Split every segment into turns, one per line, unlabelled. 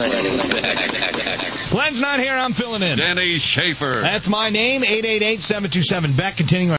Glenn's not here. I'm filling in.
Danny Schaefer.
That's my name. 888-727-BECK. Continuing.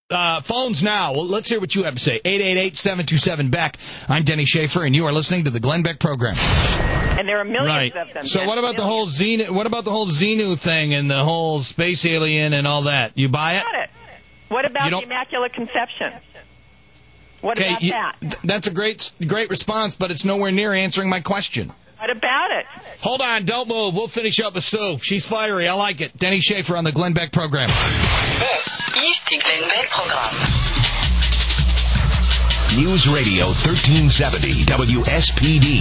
Phones now. Well, let's hear what you have to say. 888-727-BECK. I'm Denny Schaefer, and you are listening to the Glenn Beck Program.
And there are millions of them.
So what about the whole Xenu thing and the whole space alien and all that? You buy it?
What about the Immaculate Conception? What about that?
That's a great response, but it's nowhere near answering my question.
What about it?
Hold on, don't move. We'll finish up with Sue. She's fiery. I like it. Denny Schaefer on the Glenn Beck Program.
This is the Glenn Beck Program.
News Radio 1370 WSPD.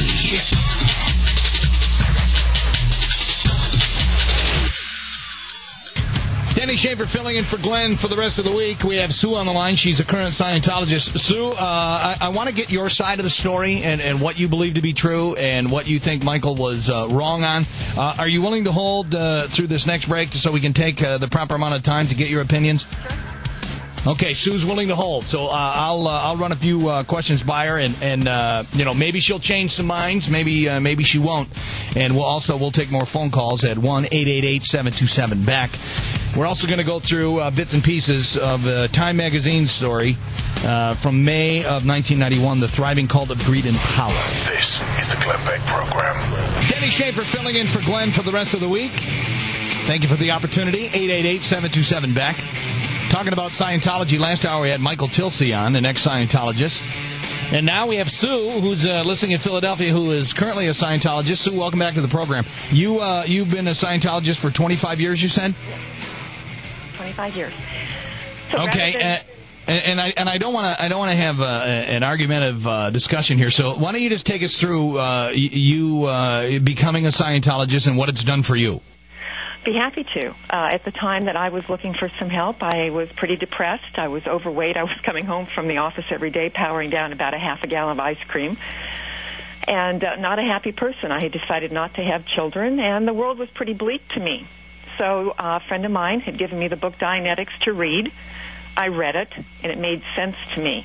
Denny Schaefer filling in for Glenn for the rest of the week. We have Sue on the line. She's a current Scientologist. Sue, I want to get your side of the story and what you believe to be true and what you think Michael was wrong on. Are you willing to hold through this next break so we can take the proper amount of time to get your opinions? Okay, Sue's willing to hold, so I'll run a few questions by her, and maybe she'll change some minds, maybe she won't, and we'll take more phone calls at 1-888-727-BECK. We're also going to go through bits and pieces of a Time magazine story from May of 1991, The Thriving Cult of Greed and Power.
This is the Glenn Beck Program.
Denny Schaefer filling in for Glenn for the rest of the week. Thank you for the opportunity. 888-727-BECK. Talking about Scientology, last hour we had Michael Tilsey on, an ex-Scientologist. And now we have Sue, who's listening in Philadelphia, who is currently a Scientologist. Sue, welcome back to the program. You've been a Scientologist for 25 years, you said?
25 years. So
okay, and I don't want to have an argumentative discussion here. So why don't you just take us through you becoming a Scientologist and what it's done for you?
Be happy to. At the time that I was looking for some help, I was pretty depressed. I was overweight. I was coming home from the office every day, powering down about a half a gallon of ice cream, and not a happy person. I had decided not to have children, and the world was pretty bleak to me. So a friend of mine had given me the book Dianetics to read. I read it, and it made sense to me.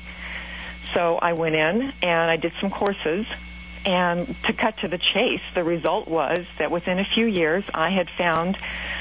So I went in, and I did some courses. And to cut to the chase, the result was that within a few years, I had found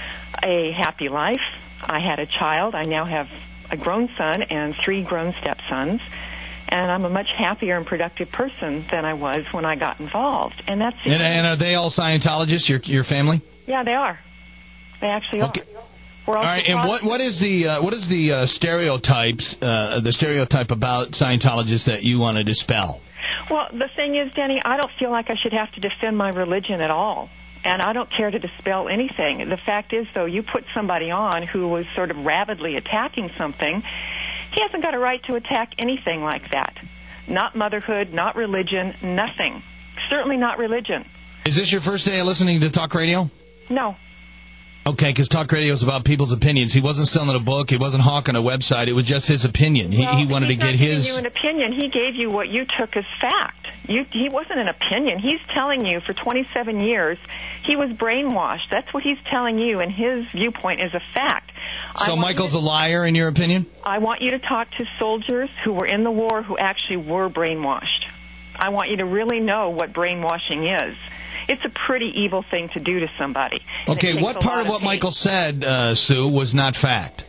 a happy life. I had a child. I now have a grown son and 3 grown stepsons. And I'm a much happier and productive person than I was when I got involved. And that's
and are they all Scientologists, your family?
Yeah, they are. They actually are.
All right, and what is the stereotypes, the stereotype about Scientologists that you want to dispel?
Well, the thing is, Denny, I don't feel like I should have to defend my religion at all. And I don't care to dispel anything. The fact is, though, you put somebody on who was sort of rabidly attacking something, he hasn't got a right to attack anything like that. Not motherhood, not religion, nothing. Certainly not religion.
Is this your first day of listening to talk radio?
No.
Okay, because talk radio is about people's opinions. He wasn't selling a book. He wasn't hawking a website. It was just his opinion. He wanted to get his...
He gave you an opinion. He gave you what you took as fact. He wasn't an opinion. He's telling you for 27 years he was brainwashed. That's what he's telling you, and his viewpoint is a fact.
So Michael's a liar, in your opinion?
I want you to talk to soldiers who were in the war who actually were brainwashed. I want you to really know what brainwashing is. It's a pretty evil thing to do to somebody.
Okay, what part of what Michael said, Sue, was not fact?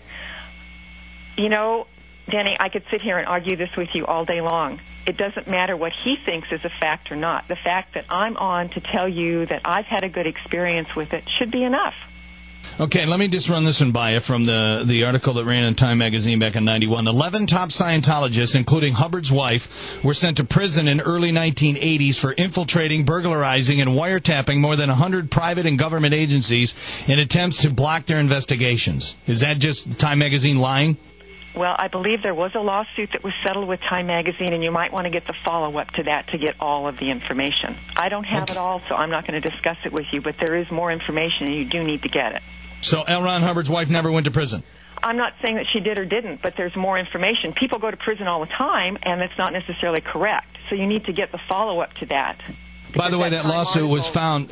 You know, Denny, I could sit here and argue this with you all day long. It doesn't matter what he thinks is a fact or not. The fact that I'm on to tell you that I've had a good experience with it should be enough.
Okay, let me just run this one by you from the article that ran in Time magazine back in 91. 11 top Scientologists, including Hubbard's wife, were sent to prison in early 1980s for infiltrating, burglarizing, and wiretapping more than 100 private and government agencies in attempts to block their investigations. Is that just Time magazine lying?
Well, I believe there was a lawsuit that was settled with Time magazine, and you might want to get the follow-up to that to get all of the information. I don't have it all, so I'm not going to discuss it with you, but there is more information, and you do need to get it.
So L. Ron Hubbard's wife never went to prison?
I'm not saying that she did or didn't, but there's more information. People go to prison all the time, and it's not necessarily correct. So you need to get the follow-up to that.
By the way, that lawsuit was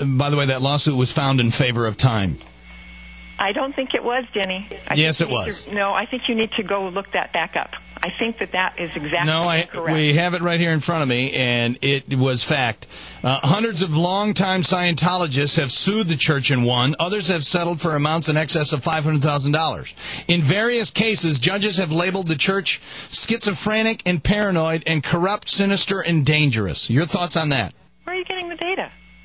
found in favor of Time.
I don't think it was, Denny.
Yes, it was.
No, I think you need to go look that back up. I think that is exactly correct.
We have it right here in front of me, and it was fact. Hundreds of longtime Scientologists have sued the church and won. Others have settled for amounts in excess of $500,000. In various cases, judges have labeled the church schizophrenic and paranoid and corrupt, sinister, and dangerous. Your thoughts on that?
Where are you getting the data?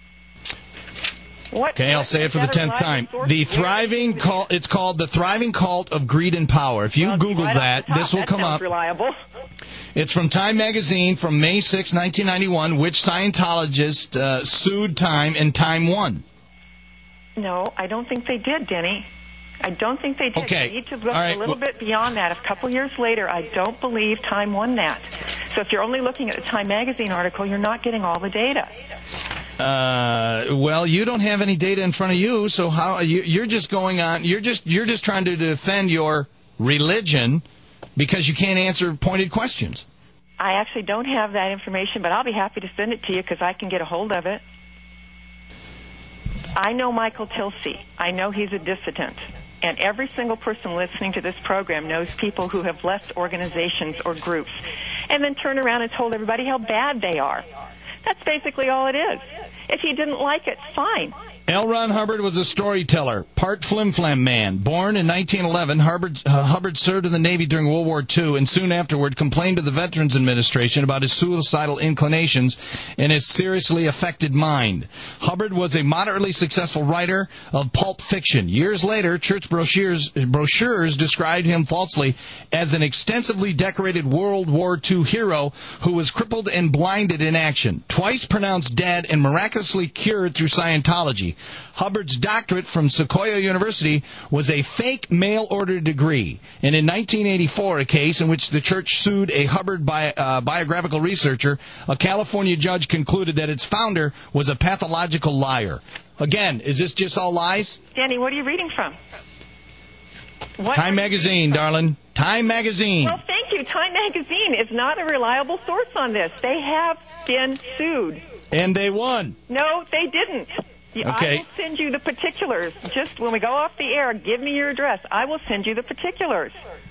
Okay, I'll say it for the 10th time. The thriving cult, it's called The Thriving Cult of Greed and Power. If you Google that, this will come up.
Reliable.
It's from Time Magazine from May 6, 1991, which Scientologist sued Time and Time won.
No, I don't think they did, Denny. I don't think they did.
Okay.
You need to look a little bit beyond that. A couple years later, I don't believe Time won that. So if you're only looking at the Time Magazine article, you're not getting all the data.
Well, you don't have any data in front of you, so how you're just going on? You're just trying to defend your religion because you can't answer pointed questions.
I actually don't have that information, but I'll be happy to send it to you because I can get a hold of it. I know Michael Tilsey. I know he's a dissident. And every single person listening to this program knows people who have left organizations or groups and then turn around and told everybody how bad they are. That's basically all it is. If you didn't like it, fine.
L. Ron Hubbard was a storyteller, part flim-flam man. Born in 1911, Hubbard served in the Navy during World War II and soon afterward complained to the Veterans Administration about his suicidal inclinations and his seriously affected mind. Hubbard was a moderately successful writer of pulp fiction. Years later, church brochures described him falsely as an extensively decorated World War II hero who was crippled and blinded in action, twice pronounced dead and miraculously cured through Scientology. Hubbard's doctorate from Sequoia University was a fake mail-order degree. And in 1984, a case in which the church sued a Hubbard biographical researcher, a California judge concluded that its founder was a pathological liar. Again, is this just all lies?
Danny, what are you reading from?
Time Magazine, darling. Time Magazine.
Well, thank you. Time Magazine is not a reliable source on this. They have been sued.
And they won.
No, they didn't.
Okay.
I will send you the particulars. Just when we go off the air, give me your address. I will send you the particulars.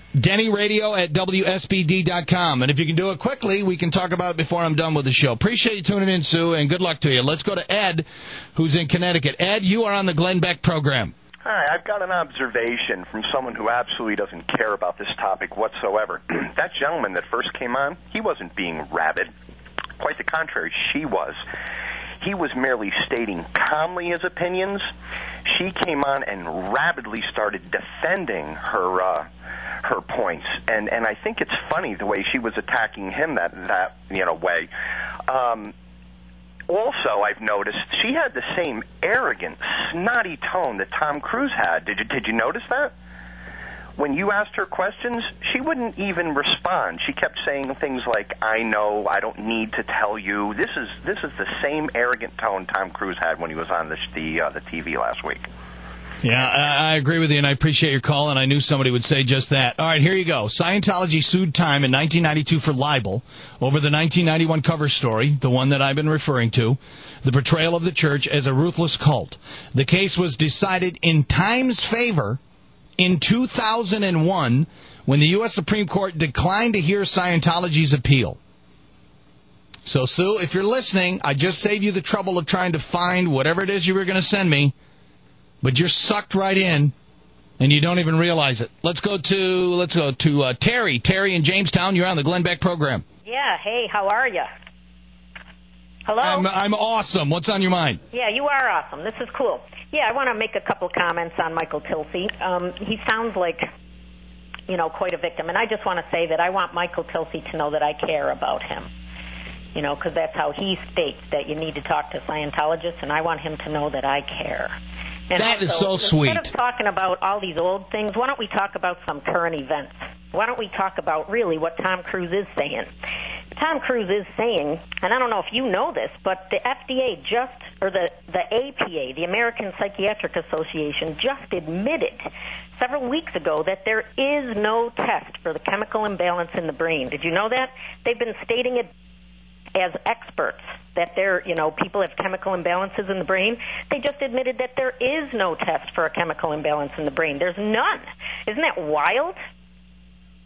DennyRadio@WSPD.com. And if you can do it quickly, we can talk about it before I'm done with the show. Appreciate you tuning in, Sue, and good luck to you. Let's go to Ed, who's in Connecticut. Ed, you are on the Glenn Beck program.
Hi, I've got an observation from someone who absolutely doesn't care about this topic whatsoever. That gentleman that first came on, he wasn't being rabid. Quite the contrary, she was. He was merely stating calmly his opinions. She came on and rapidly started defending her points, and I think it's funny the way she was attacking him that way. Also, I've noticed she had the same arrogant, snotty tone that Tom Cruise had. Did you notice that? When you asked her questions, she wouldn't even respond. She kept saying things like, "I know, I don't need to tell you." This is the same arrogant tone Tom Cruise had when he was on the TV last week.
Yeah, I agree with you, and I appreciate your call, and I knew somebody would say just that. All right, here you go. Scientology sued Time in 1992 for libel over the 1991 cover story, the one that I've been referring to, the portrayal of the church as a ruthless cult. The case was decided in Time's favor in 2001 when the U.S. Supreme Court declined to hear Scientology's appeal. So, Sue, if you're listening, I just saved you the trouble of trying to find whatever it is you were going to send me, but you're sucked right in, and you don't even realize it. Let's go to Terry. Terry in Jamestown, you're on the Glenn Beck program.
Yeah, hey, how are you? Hello?
I'm awesome. What's on your mind?
Yeah, you are awesome. This is cool. Yeah, I want to make a couple comments on Michael Tilsey. He sounds like, quite a victim. And I just want to say that I want Michael Tilsey to know that I care about him. Because that's how he states that you need to talk to Scientologists, and I want him to know that I care. And
that is so sweet.
Instead of talking about all these old things, why don't we talk about some current events? Why don't we talk about really what Tom Cruise is saying? Tom Cruise is saying, and I don't know if you know this, but the FDA the APA, the American Psychiatric Association, just admitted several weeks ago that there is no test for the chemical imbalance in the brain. Did you know that? They've been stating it as experts that people have chemical imbalances in the brain. They just admitted that there is no test for a chemical imbalance in the brain. There's none. Isn't that wild?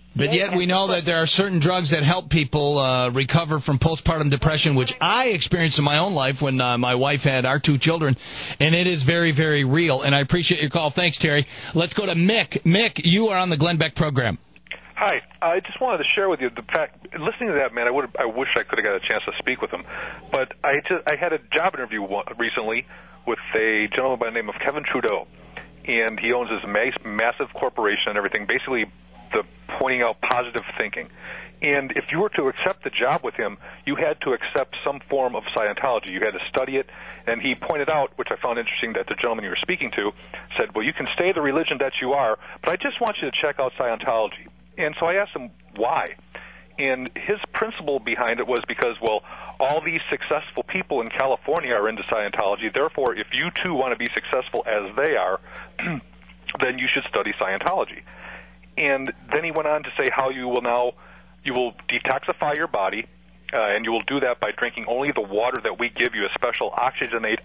But yet we know that there are certain drugs that help people recover from postpartum depression, which I experienced in my own life when my wife had our 2 children, and it is very, very real. And I appreciate your call. Thanks, Terry. Let's go to Mick. Mick, you are on the Glenn Beck program.
Hi. I just wanted to share with you the fact, listening to that, man, I wish I could have got a chance to speak with him. But I had a job interview recently with a gentleman by the name of Kevin Trudeau, and he owns this massive corporation and everything, basically the pointing out positive thinking. And if you were to accept the job with him, you had to accept some form of Scientology. You had to study it. And he pointed out, which I found interesting, that the gentleman you were speaking to said, well, you can stay the religion that you are, but I just want you to check out Scientology. And so I asked him why. And his principle behind it was because, well, all these successful people in California are into Scientology. Therefore, if you too want to be successful as they are, then you should study Scientology. And then he went on to say how you will detoxify your body, and you will do that by drinking only the water that we give you, a special oxygenated,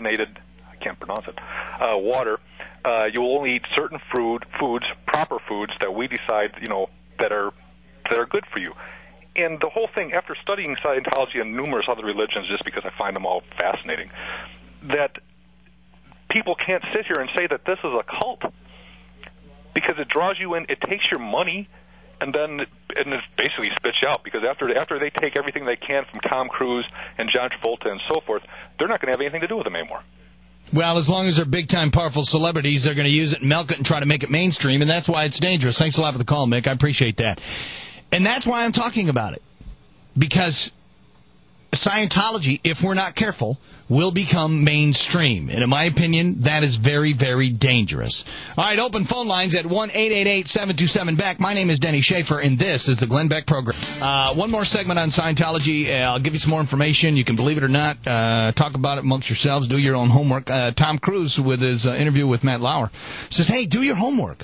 I can't pronounce it, water. You will only eat certain foods, proper foods that we decide, that are good for you. And the whole thing, after studying Scientology and numerous other religions, just because I find them all fascinating, that people can't sit here and say that this is a cult, because it draws you in, it takes your money, and it basically spits you out, because after they take everything they can from Tom Cruise and John Travolta and so forth, they're not going to have anything to do with them anymore.
Well, as long as they're big-time, powerful celebrities, they're going to use it and milk it and try to make it mainstream, and that's why it's dangerous. Thanks a lot for the call, Mick. I appreciate that. And that's why I'm talking about it, because Scientology, if we're not careful, will become mainstream. And in my opinion, that is very, very dangerous. All right, open phone lines at 1-888-727-BECK. My name is Denny Schaefer, and this is the Glenn Beck program. One more segment on Scientology. I'll give you some more information. You can believe it or not. Talk about it amongst yourselves. Do your own homework. Tom Cruise, with his interview with Matt Lauer, says, hey, do your homework.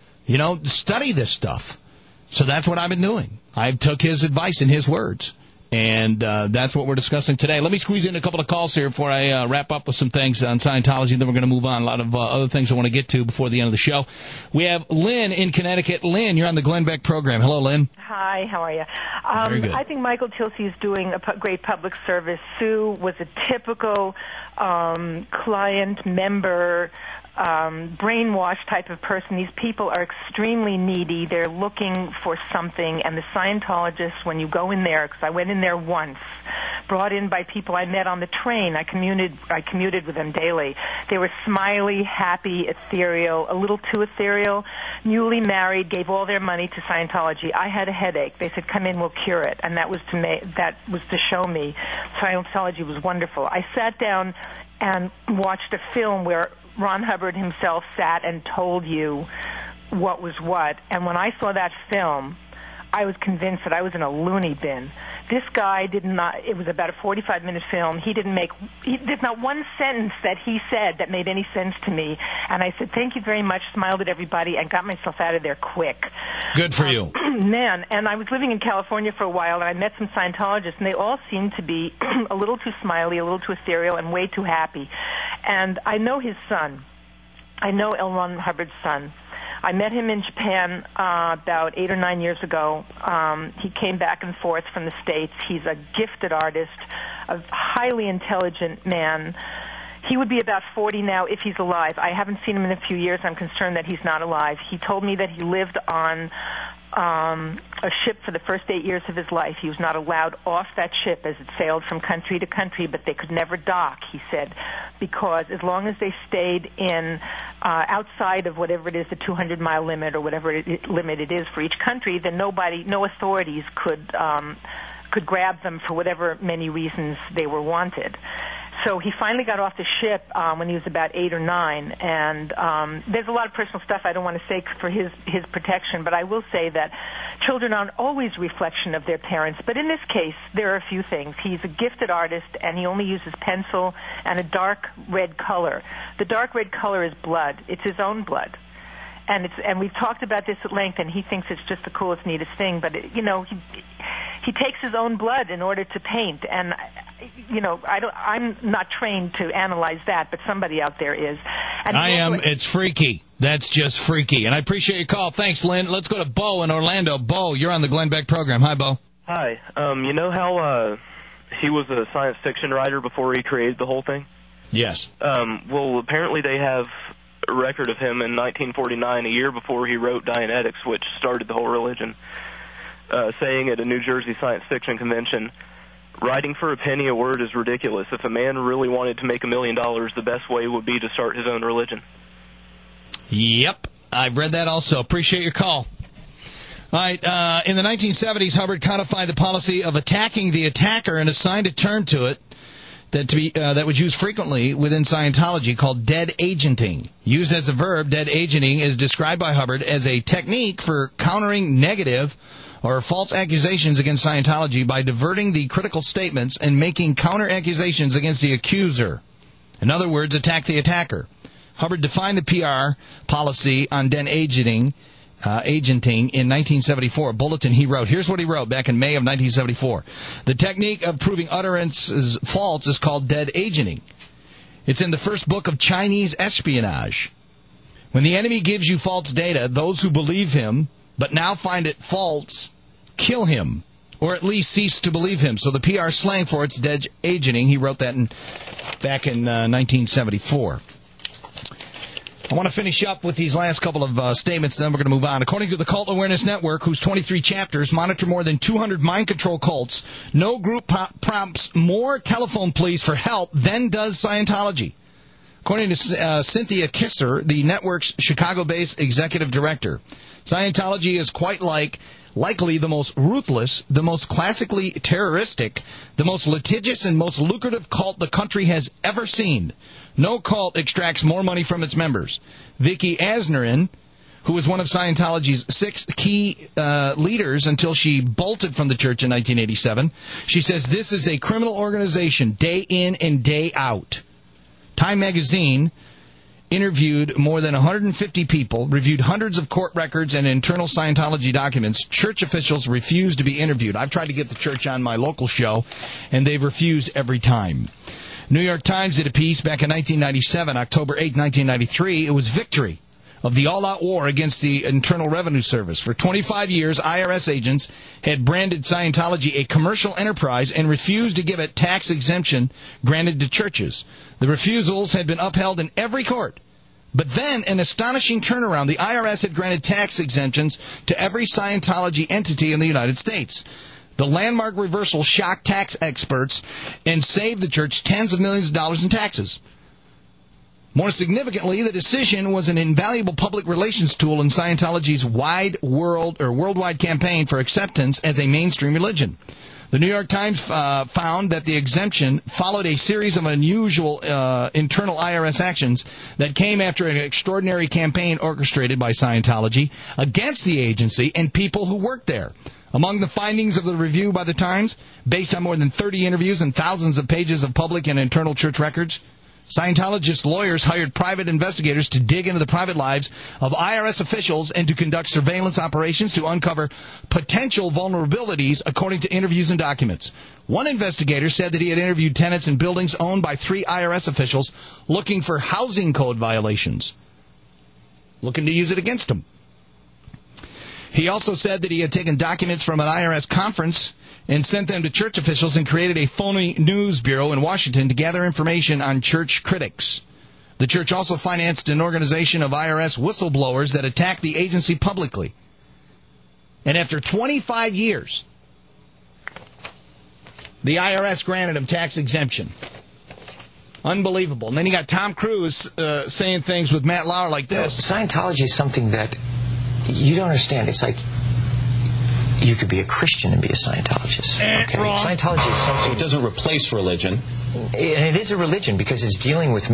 Study this stuff. So that's what I've been doing. I took his advice in his words. And that's what we're discussing today. Let me squeeze in a couple of calls here before I wrap up with some things on Scientology. Then we're going to move on. A lot of other things I want to get to before the end of the show. We have Lynn in Connecticut. Lynn, you're on the Glenn Beck program. Hello, Lynn.
Hi, how are you?
Very good.
I think Michael Tilsey is doing a great public service. Sue was a typical client, member, brainwashed type of person. These people are extremely needy. They're looking for something, and the Scientologists, when you go in there, because I went in there once, brought in by people I met on the train. I commuted with them daily. They were smiley, happy, ethereal, a little too ethereal, newly married, gave all their money to Scientology. I had a headache. They said, come in, we'll cure it. And that was to show me Scientology was wonderful. I sat down and watched a film where Ron Hubbard himself sat and told you what was what. And when I saw that film, I was convinced that I was in a loony bin. This guy it was about a 45-minute film. There's not one sentence that he said that made any sense to me. And I said, thank you very much, smiled at everybody, and got myself out of there quick.
Good for you.
Man, and I was living in California for a while, and I met some Scientologists, and they all seemed to be a little too smiley, a little too ethereal, and way too happy. And I know his son. I know L. Ron Hubbard's son. I met him in Japan about 8 or 9 years ago. He came back and forth from the States. He's a gifted artist, a highly intelligent man. He would be about 40 now if he's alive. I haven't seen him in a few years. I'm concerned that he's not alive. He told me that he lived on a ship for the first 8 years of his life. He was not allowed off that ship as it sailed from country to country, but they could never dock, he said, because as long as they stayed in outside of whatever it is, the 200-mile limit or whatever limit it is for each country, then no authorities could grab them for whatever many reasons they were wanted. So he finally got off the ship when he was about 8 or 9, and there's a lot of personal stuff I don't want to say for his protection, but I will say that children aren't always a reflection of their parents. But in this case, there are a few things. He's a gifted artist, and he only uses pencil and a dark red color. The dark red color is blood. It's his own blood. And we've talked about this at length, and he thinks it's just the coolest, neatest thing. But, he takes his own blood in order to paint. And, I'm not trained to analyze that, but somebody out there is. And
I am. It's freaky. That's just freaky. And I appreciate your call. Thanks, Lynn. Let's go to Bo in Orlando. Bo, you're on the Glenn Beck program. Hi, Bo.
Hi. You know how he was a science fiction writer before he created the whole thing?
Yes.
Well, apparently they have a record of him in 1949, a year before he wrote Dianetics, which started the whole religion, saying at a New Jersey science fiction convention, writing for a penny a word is ridiculous. If a man really wanted to make $1 million, the best way would be to start his own religion.
Yep. I've read that also. Appreciate your call. All right. In the 1970s, Hubbard codified the policy of attacking the attacker and assigned a term to it that was used frequently within Scientology called dead agenting. Used as a verb, dead agenting is described by Hubbard as a technique for countering negative or false accusations against Scientology by diverting the critical statements and making counter accusations against the accuser. In other words, attack the attacker. Hubbard defined the PR policy on dead agenting in 1974. A bulletin he wrote. Here's what he wrote back in May of 1974. The technique of proving utterances false is called dead agenting. It's in the first book of Chinese espionage. When the enemy gives you false data, those who believe him but now find it false, kill him, or at least cease to believe him. So the PR slang for it's dead agenting. He wrote that back in 1974. I want to finish up with these last couple of statements, then we're going to move on. According to the Cult Awareness Network, whose 23 chapters monitor more than 200 mind control cults, no group prompts more telephone pleas for help than does Scientology. According to Cynthia Kisser, the network's Chicago-based executive director, Scientology is quite likely the most ruthless, the most classically terroristic, the most litigious and most lucrative cult the country has ever seen. No cult extracts more money from its members. Vicky Asnerin, who was one of Scientology's 6 key leaders until she bolted from the church in 1987, she says this is a criminal organization day in and day out. Time magazine interviewed more than 150 people, reviewed hundreds of court records and internal Scientology documents. Church officials refused to be interviewed. I've tried to get the church on my local show, and they've refused every time. New York Times did a piece back in 1997, October 8, 1993. It was Victory of the all-out war against the Internal Revenue Service. For 25 years, IRS agents had branded Scientology a commercial enterprise and refused to give it tax exemption granted to churches. The refusals had been upheld in every court. But then, an astonishing turnaround, the IRS had granted tax exemptions to every Scientology entity in the United States. The landmark reversal shocked tax experts and saved the church tens of millions of dollars in taxes. More significantly, the decision was an invaluable public relations tool in Scientology's worldwide campaign for acceptance as a mainstream religion. The New York Times found that the exemption followed a series of unusual internal IRS actions that came after an extraordinary campaign orchestrated by Scientology against the agency and people who worked there. Among the findings of the review by the Times, based on more than 30 interviews and thousands of pages of public and internal church records, Scientologist lawyers hired private investigators to dig into the private lives of IRS officials and to conduct surveillance operations to uncover potential vulnerabilities according to interviews and documents. One investigator said that he had interviewed tenants in buildings owned by 3 IRS officials looking for housing code violations, looking to use it against them. He also said that he had taken documents from an IRS conference and sent them to church officials and created a phony news bureau in Washington to gather information on church critics. The church also financed an organization of IRS whistleblowers that attacked the agency publicly. And after 25 years, the IRS granted him tax exemption. Unbelievable. And then you got Tom Cruise saying things with Matt Lauer like this.
Scientology is something that you don't understand. It's like you could be a Christian and be a Scientologist. Okay? Scientology is something.
So it doesn't replace religion.
And it is a religion because it's dealing with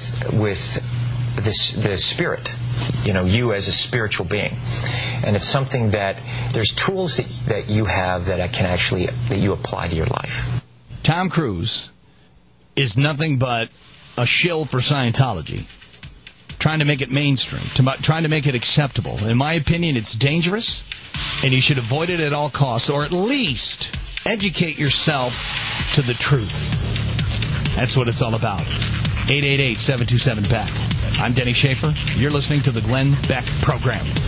the spirit. You know, you as a spiritual being. And it's something that there's tools that you have that you apply to your life.
Tom Cruise is nothing but a shill for Scientology. Trying to make it mainstream, trying to make it acceptable. In my opinion, it's dangerous, and you should avoid it at all costs, or at least educate yourself to the truth. That's what it's all about. 888-727-PAC. I'm Denny Schaefer. You're listening to the Glenn Beck Program.